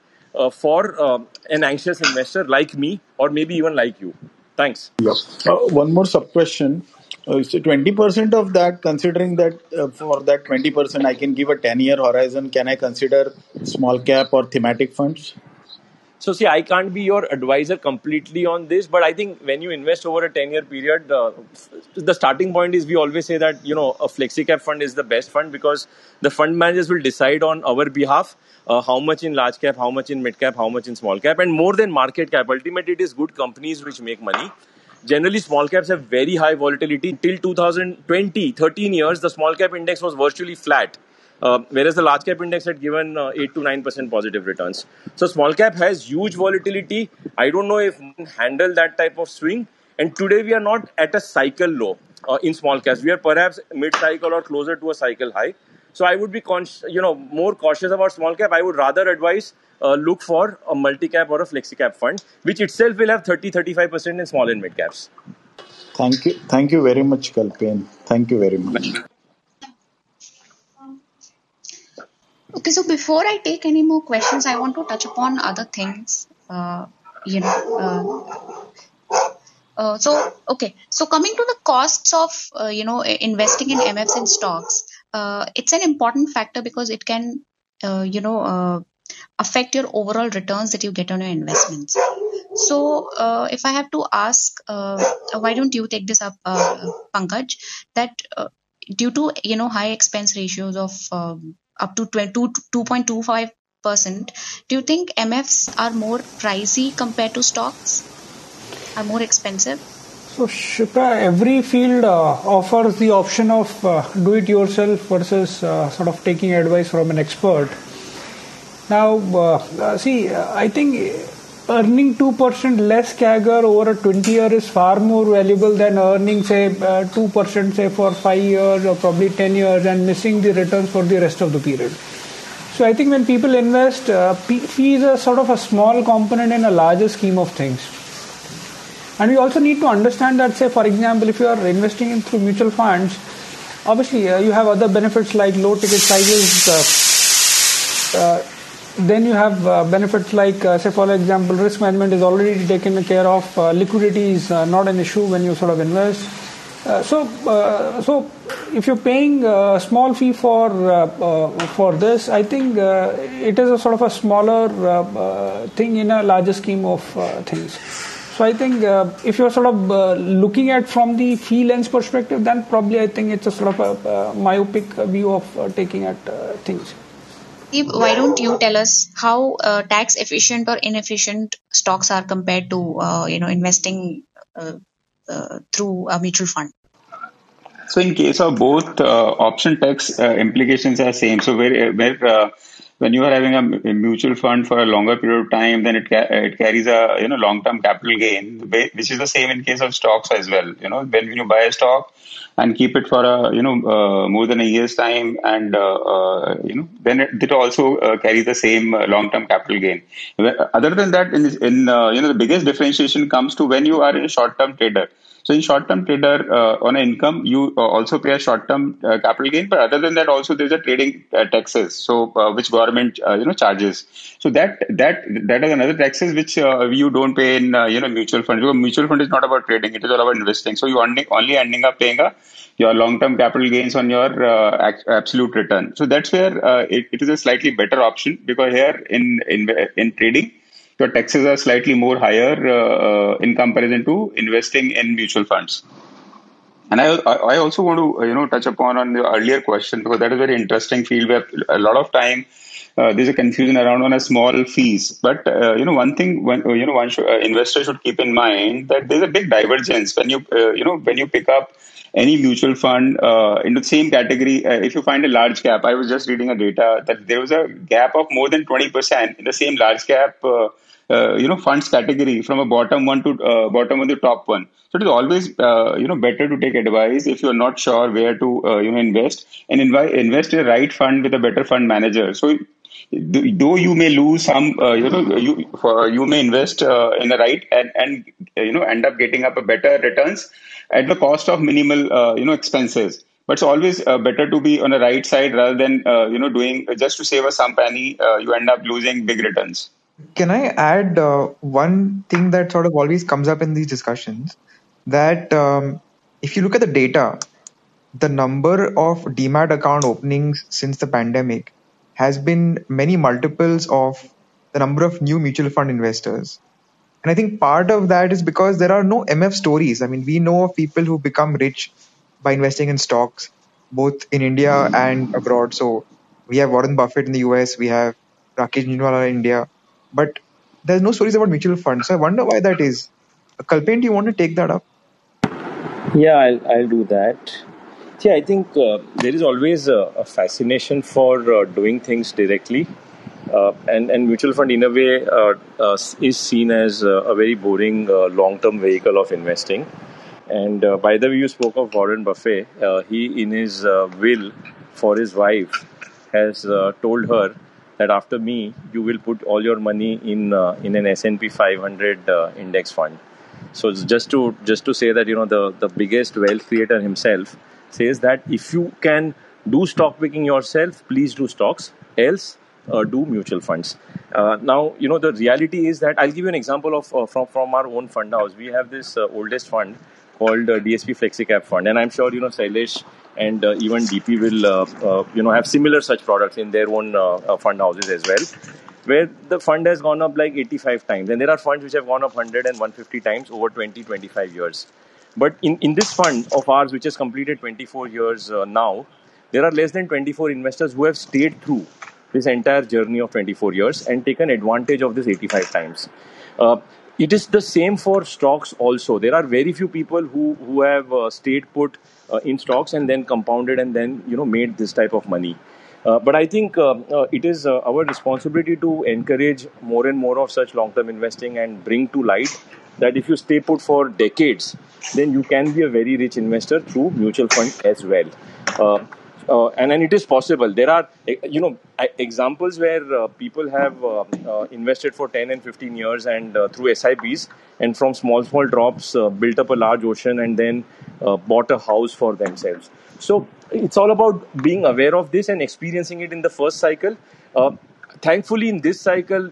for an anxious investor like me, or maybe even like you. Thanks. Yeah. One more sub question. So 20% of that, considering that for that 20%, I can give a 10-year horizon. Can I consider small cap or thematic funds? So see, I can't be your advisor completely on this, but I think when you invest over a 10-year period, the starting point is we always say that, a flexi cap fund is the best fund because the fund managers will decide on our behalf how much in large cap, how much in mid cap, how much in small cap, and more than market cap. Ultimately, it is good companies which make money. Generally, small caps have very high volatility. Till 2020, 13 years, the small cap index was virtually flat. Whereas the large cap index had given 8 to 9% positive returns. So small cap has huge volatility. I don't know if one can handle that type of swing. And today we are not at a cycle low in small caps. We are perhaps mid-cycle or closer to a cycle high. So I would be more cautious about small cap. I would rather advise look for a multi-cap or a flexi-cap fund, which itself will have 30-35% in small and mid caps. Thank you very much, Kalpen. Thank you very much. Okay, so before I take any more questions, I want to touch upon other things. So coming to the costs of investing in MFs and stocks, it's an important factor because it can affect your overall returns that you get on your investments. So if I have to ask, why don't you take this up, Pankaj, that due to high expense ratios of up to 2.25%, do you think MFs are more pricey compared to stocks? Are more expensive? So Shipra, every field offers the option of do it yourself versus sort of taking advice from an expert. Now, I think earning 2% less CAGR over a 20-year is far more valuable than earning, say, 2%, say, for 5 years or probably 10 years and missing the returns for the rest of the period. So I think when people invest, fees are sort of a small component in a larger scheme of things. And we also need to understand that, say, for example, if you are investing in through mutual funds, obviously you have other benefits like low ticket sizes. Then you have benefits like, say, for example, risk management is already taken care of. Liquidity is not an issue when you sort of invest. So if you're paying a small fee for this, I think it is a sort of a smaller thing in a larger scheme of things. So I think if you're sort of looking at from the fee lens perspective, then probably I think it's a sort of a myopic view of taking at things. Why don't you tell us how tax efficient or inefficient stocks are compared to investing through a mutual fund? So in case of both, option tax implications are same. So where when you are having a mutual fund for a longer period of time, then it carries a long-term capital gain, which is the same in case of stocks as well. When you buy a stock and keep it for a more than a year's time, and then it also carries the same long-term capital gain. Other than that, the biggest differentiation comes to when you are a short-term trader. So in short-term trader, on an income, you also pay a short-term capital gain. But other than that, also there's a trading taxes. So which government charges. So that is another taxes which you don't pay in mutual fund. Because mutual fund is not about trading; it is all about investing. So you only ending up paying your long-term capital gains on your absolute return. So that's where it is a slightly better option, because here in trading, your taxes are slightly more higher in comparison to investing in mutual funds. And I also want to touch upon the earlier question, because that is a very interesting field where a lot of time there's a confusion around on a small fees. But one thing investor should keep in mind that there's a big divergence when you pick up any mutual fund in the same category. If you find a large cap, I was just reading a data that there was a gap of more than 20% in the same large cap funds category from a bottom one to top one. So it is always better to take advice if you are not sure where to invest, and invest in a right fund with a better fund manager. So though you may lose some, you may invest in the right and end up getting up a better returns at the cost of minimal expenses. But it's always better to be on the right side rather than doing just to save us some penny. You end up losing big returns. Can I add one thing that sort of always comes up in these discussions? That if you look at the data, the number of Demat account openings since the pandemic has been many multiples of the number of new mutual fund investors. And I think part of that is because there are no MF stories. I mean, we know of people who become rich by investing in stocks, both in India and abroad. So we have Warren Buffett in the US, we have Rakesh Jhunjhunwala in India, but there's no stories about mutual funds. So I wonder why that is. Kalpen, do you want to take that up? Yeah, I'll do that. See, I think there is always a fascination for doing things directly. And mutual fund, in a way, is seen as a very boring long-term vehicle of investing. And by the way, you spoke of Warren Buffett. He, in his will for his wife, has told her that after me, you will put all your money in an S&P 500 index fund. So it's just to say that the biggest wealth creator himself says that if you can do stock picking yourself, please do stocks. Else, do mutual funds. Now the reality is that I'll give you an example of from our own fund house. We have this oldest fund called DSP FlexiCap Fund, and I'm sure Shailesh and even DP will have similar such products in their own fund houses as well, where the fund has gone up like 85 times, and there are funds which have gone up 100 and 150 times over 20-25 years. But in this fund of ours, which has completed 24 years now, there are less than 24 investors who have stayed through this entire journey of 24 years and taken advantage of this 85 times. It is the same for stocks also. There are very few people who have stayed put in stocks and then compounded and then made this type of money. But I think it is our responsibility to encourage more and more of such long-term investing and bring to light that if you stay put for decades, then you can be a very rich investor through mutual fund as well. And it is possible. There are, examples where people have invested for 10 and 15 years and through SIPs, and from small drops built up a large ocean and then bought a house for themselves. So it's all about being aware of this and experiencing it in the first cycle. Thankfully, in this cycle,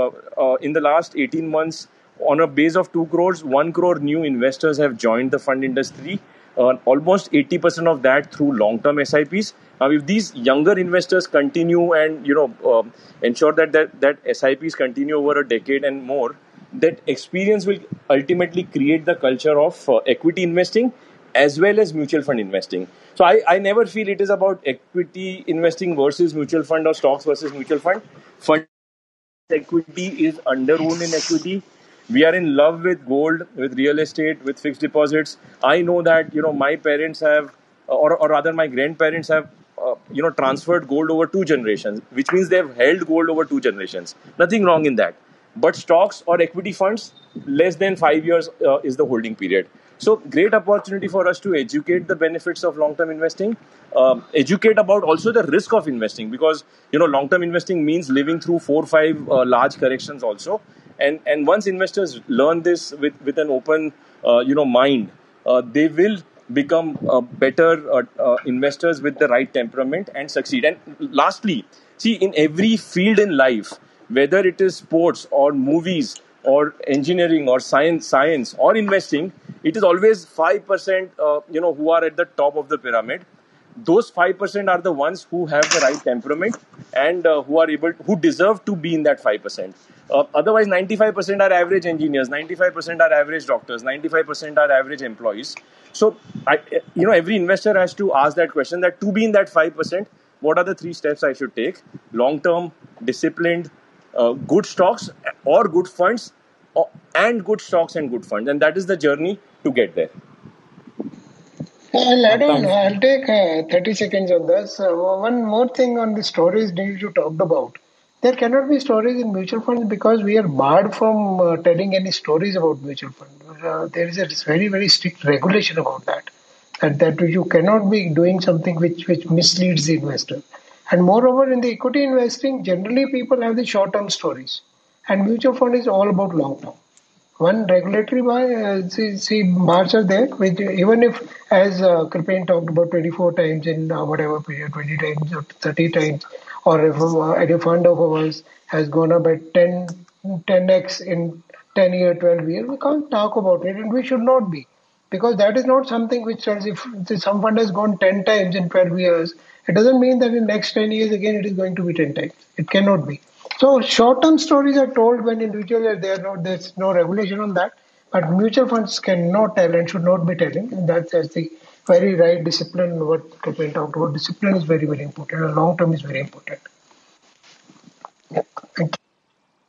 in the last 18 months, on a base of 2 crores, 1 crore new investors have joined the fund industry. Almost 80% of that through long-term SIPs. Now, if these younger investors continue and ensure that SIPs continue over a decade and more, that experience will ultimately create the culture of equity investing as well as mutual fund investing. So I never feel it is about equity investing versus mutual fund or stocks versus mutual fund. Fund equity is under-owned in equity. We are in love with gold, with real estate, with fixed deposits. I know that, my parents have, or rather my grandparents have, transferred gold over 2 generations, which means they've held gold over 2 generations. Nothing wrong in that. But stocks or equity funds, less than 5 years is the holding period. So great opportunity for us to educate the benefits of long-term investing, educate about also the risk of investing, because, long-term investing means living through 4 or 5 large corrections also. And once investors learn this with an open, mind, they will become better investors with the right temperament and succeed. And lastly, see, in every field in life, whether it is sports or movies or engineering or science or investing, it is always 5%, who are at the top of the pyramid. Those 5% are the ones who have the right temperament and who deserve to be in that 5%. Otherwise, 95% are average engineers, 95% are average doctors, 95% are average employees. So, every investor has to ask that question, that to be in that 5%, what are the 3 steps I should take? Long-term, disciplined, good stocks or good funds, and good stocks and good funds. And that is the journey to get there. I'll take 30 seconds on this. One more thing on the stories that you talked about. There cannot be stories in mutual funds because we are barred from telling any stories about mutual funds. There is a very, very strict regulation about that. And that you cannot be doing something which misleads the investor. And moreover, in the equity investing, generally people have the short-term stories. And mutual fund is all about long-term. One regulatory bars are there, which even if, as Kripain talked about 24 times in whatever period, 20 times or 30 times, or if a fund of ours has gone up by 10x in 10 years, 12 years, we can't talk about it, and we should not be. Because that is not something which says if some fund has gone 10 times in 12 years, it doesn't mean that in the next 10 years again it is going to be 10 times. It cannot be. So short-term stories are told when individuals there's no regulation on that. But mutual funds cannot tell and should not be telling. And that's the very right discipline. What Kapil talked about, discipline is very, very important. And long-term is very important. Yeah. Thank you.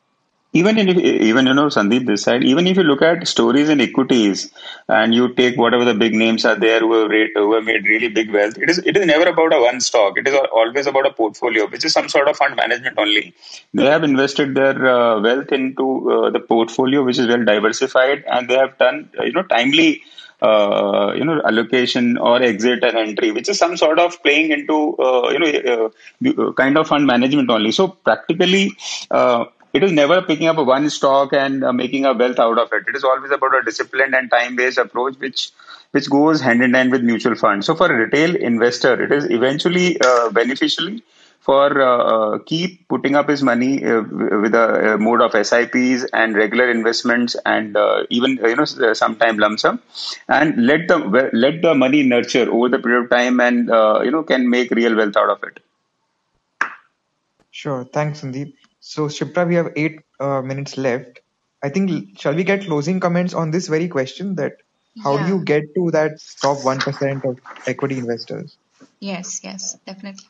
Even Sandeep, this side, even if you look at stories in equities and you take whatever the big names are there who have made really big wealth, it is never about a one stock. It is always about a portfolio, which is some sort of fund management only. They have invested their wealth into the portfolio, which is well diversified, and they have done timely allocation or exit and entry, which is some sort of playing into kind of fund management only. So practically, it is never picking up a one stock and making a wealth out of it. It is always about a disciplined and time-based approach, which goes hand in hand with mutual funds. So for a retail investor, it is eventually beneficial for keep putting up his money with a mode of SIPs and regular investments and even sometime lump sum, and let the money nurture over the period of time and can make real wealth out of it. Sure. Thanks, Sandeep. So, Shipra, we have 8 minutes left. I think, shall we get closing comments on this very question, that how do you get to that top 1% of equity investors? Yes, definitely.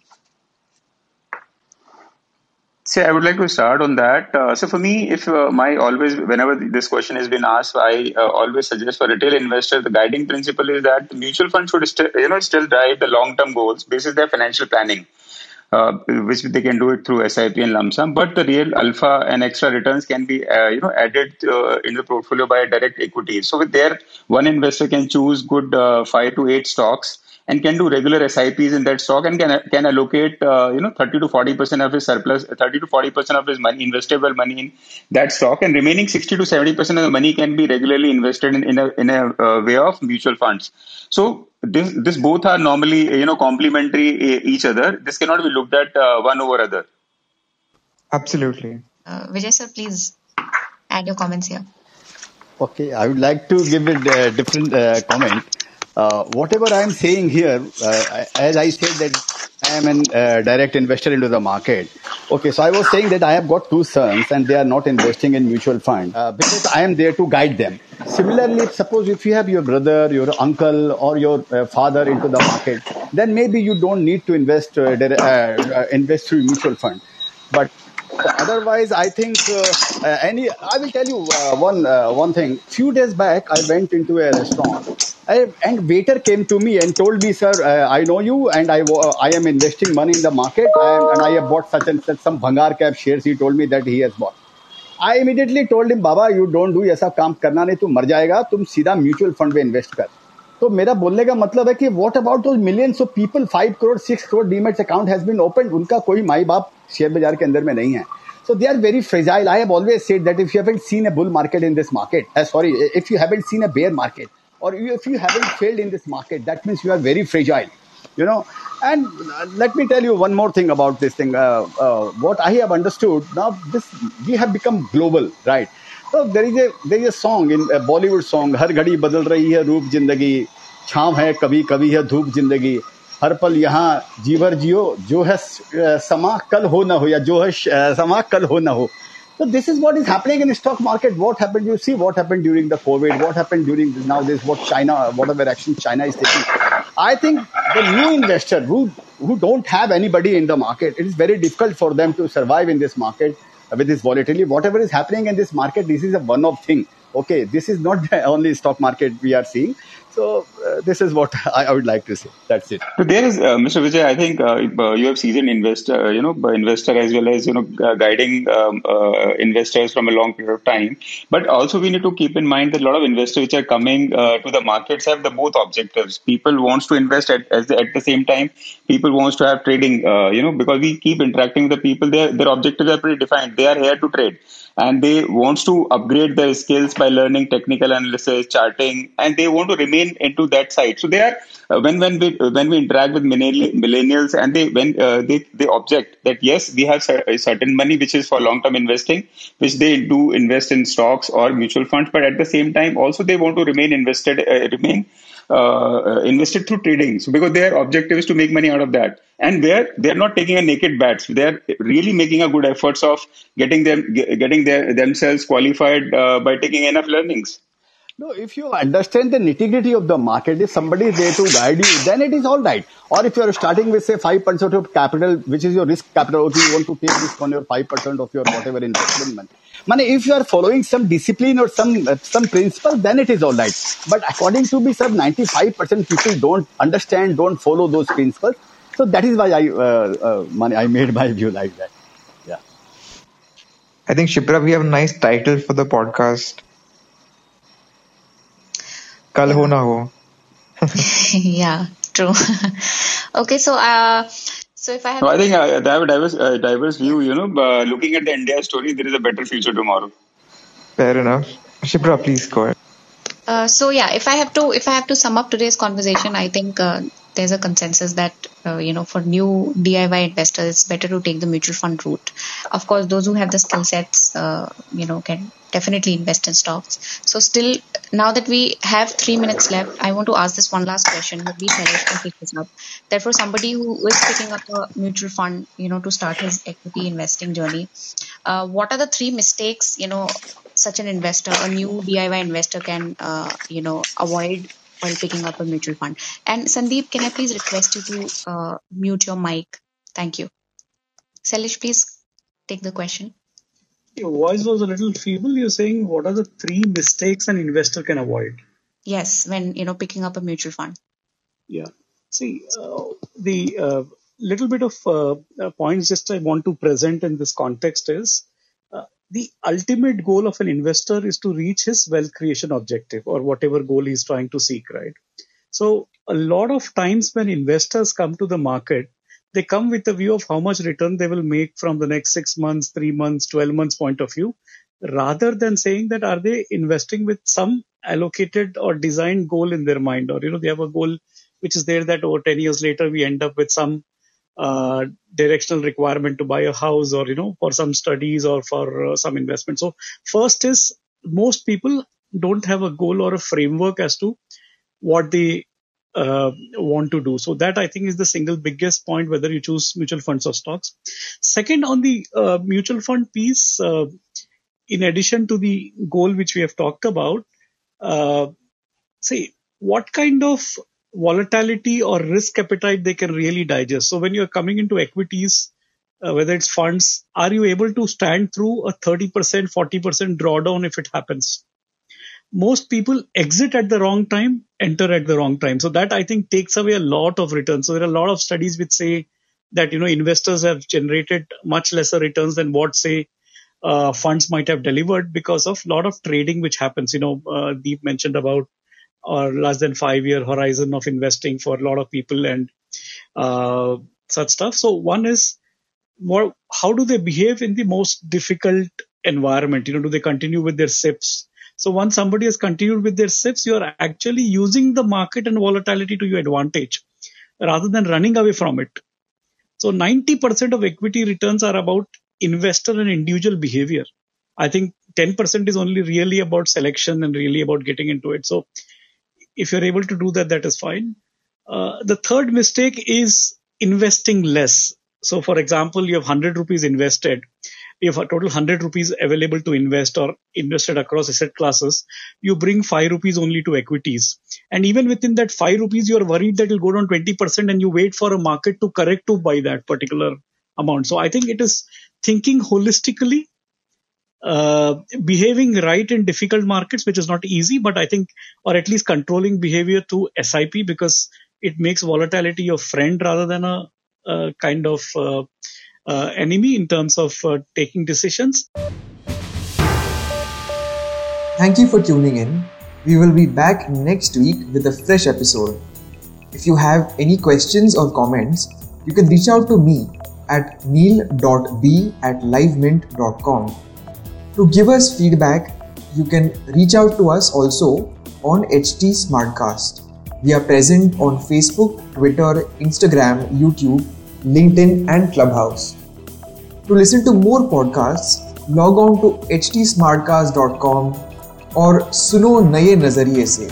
So I would like to start on that. So for me, if whenever this question has been asked, I always suggest for retail investors, the guiding principle is that the mutual fund should still drive the long-term goals. This is their financial planning, which they can do it through SIP and lump sum. But the real alpha and extra returns can be added in the portfolio by direct equity. So with there, one investor can choose good 5 to 8 stocks and can do regular SIPs in that stock and can allocate 30 to 40% of his surplus, 30 to 40% of his money, investable money in that stock, and remaining 60 to 70% of the money can be regularly invested in a way of mutual funds. So this both are normally complementary each other. This cannot be looked at one over other. Absolutely. Vijay sir, please add your comments here. Okay, I would like to give a different comment. Whatever I am saying here, as I said that I am a direct investor into the market. Okay, so I was saying that I have got 2 sons and they are not investing in mutual fund because I am there to guide them. Similarly, suppose if you have your brother, your uncle or your father into the market, then maybe you don't need to invest through mutual fund. But otherwise, I think I will tell you one thing. Few days back, I went into a restaurant. And waiter came to me and told me, sir, I know you and I am investing money in the market and I have bought such and such some Bhangar Cap shares. He told me that he has bought. I immediately told him, Baba, you don't do ऐसा काम करना नहीं, तू मर जाएगा, तुम सीधा mutual fund में इन्वेस्ट कर. तो मेरा बोलने का मतलब है कि what about those millions of people, 5 crore, 6 crore demat account has been opened, उनका कोई माई बाप शेयर बाजार के अंदर में नहीं है. So they are very fragile. I have always said that if you haven't seen a bull market in this market, if you haven't seen a bear market, or if you haven't failed in this market, that means you are very fragile, And let me tell you one more thing about this thing. What I have understood now, we have become global, right? So there is a song in a Bollywood song. हर घड़ी बदल रही है रूप जिंदगी, छाँव है कभी कभी है धूप जिंदगी, हर पल यहाँ जीवर जियो, जो है समा कल हो ना हो, या जो है समा कल हो ना हो. So this is what is happening in the stock market. What happened? You see what happened during the COVID. What happened during nowadays? Whatever action China is taking. I think the new investor who don't have anybody in the market, it is very difficult for them to survive in this market with this volatility. Whatever is happening in this market, this is a one-off thing. Okay, this is not the only stock market we are seeing. So this is what I would like to say. That's it. So there is, Mr. Vijay, I think you have seasoned investor, investor as well as, guiding investors from a long period of time. But also we need to keep in mind that a lot of investors which are coming to the markets have the both objectives. People wants to invest at the same time. People wants to have trading, because we keep interacting with the people. Their objectives are pretty defined. They are here to trade. And they want to upgrade their skills by learning technical analysis, charting, and they want to remain into that side. So they are when we interact with millennials, and they object that yes, we have a certain money which is for long term investing, which they do invest in stocks or mutual funds, but at the same time also they want to remain invested through trading. So because their objective is to make money out of that, and they're not taking a naked bets. They're really making a good efforts of getting themselves qualified by taking enough learnings. No, if you understand the nitty-gritty of the market, if somebody is there to guide you, then it is all right. Or if you are starting with, say, 5% of capital, which is your risk capital, or if you want to take risk on your 5% of your whatever investment. If you are following some discipline or some principle, then it is all right. But according to me, sir, 95% people don't understand, don't follow those principles. So that is why I made my view like that. Yeah. I think, Shipra, we have a nice title for the podcast. Kal ho na ho. Yeah, true. Okay, so if I have... No, I think I have a diverse view, looking at the India story, there is a better future tomorrow. Fair enough. Shipra, please go ahead. If I have to sum up today's conversation, I think there's a consensus that for new DIY investors, it's better to take the mutual fund route. Of course, those who have the skill sets, can definitely invest in stocks. So still, now that we have 3 minutes left, I want to ask this one last question. Maybe Shailesh can pick this up. That for somebody who is picking up a mutual fund, to start his equity investing journey, what are the 3 mistakes, such an investor, a new DIY investor can, avoid while picking up a mutual fund? And Sandeep, can I please request you to mute your mic? Thank you. Shailesh, please take the question. Your voice was a little feeble. You're saying what are the 3 mistakes an investor can avoid? Yes, when, picking up a mutual fund. Yeah. See, the little bit of points just I want to present in this context is the ultimate goal of an investor is to reach his wealth creation objective or whatever goal he's trying to seek, right? So a lot of times when investors come to the market, they come with a view of how much return they will make from the next 6 months, 3 months, 12 months point of view, rather than saying that are they investing with some allocated or designed goal in their mind, or, they have a goal which is there that over 10 years later, we end up with some directional requirement to buy a house or, for some studies or for some investment. So first is most people don't have a goal or a framework as to what they want to do. So that I think is the single biggest point, whether you choose mutual funds or stocks. Second, on the mutual fund piece, in addition to the goal which we have talked about, say what kind of volatility or risk appetite they can really digest. So when you're coming into equities, whether it's funds, are you able to stand through a 30%, 40% drawdown if it happens? Most people exit at the wrong time, enter at the wrong time. So that I think takes away a lot of returns. So there are a lot of studies which say that, investors have generated much lesser returns than what, say, funds might have delivered because of a lot of trading which happens. Deep mentioned about or less than 5-year horizon of investing for a lot of people and such stuff. So one is, how do they behave in the most difficult environment? Do they continue with their SIPs? So once somebody has continued with their SIPs, you are actually using the market and volatility to your advantage rather than running away from it. So 90% of equity returns are about investor and individual behavior. I think 10% is only really about selection and really about getting into it. So if you're able to do that, that is fine. The third mistake is investing less. So for example, you have 100 rupees invested. You have a total 100 rupees available to invest or invested across asset classes. You bring 5 rupees only to equities. And even within that 5 rupees, you are worried that it'll go down 20% and you wait for a market to correct to buy that particular amount. So I think it is thinking holistically, behaving right in difficult markets, which is not easy, but I think, or at least controlling behavior through SIP, because it makes volatility your friend rather than a kind of enemy in terms of taking decisions. Thank you for tuning in. We will be back next week with a fresh episode. If you have any questions or comments, you can reach out to me at neil.b@livemint.com. To give us feedback, you can reach out to us also on HT Smartcast. We are present on Facebook, Twitter, Instagram, YouTube, LinkedIn and Clubhouse. To listen to more podcasts, log on to htsmartcast.com और सुनो नए नजरिए से.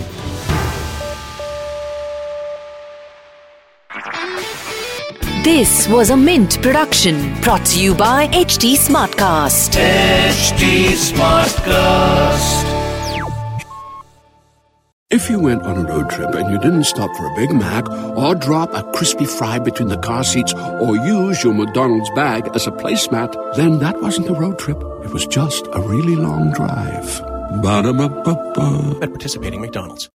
This was a Mint production brought to you by HT Smartcast. HT Smartcast. If you went on a road trip and you didn't stop for a Big Mac or drop a crispy fry between the car seats or use your McDonald's bag as a placemat, then that wasn't a road trip. It was just a really long drive. Ba-da-ba-ba-ba. At participating McDonald's.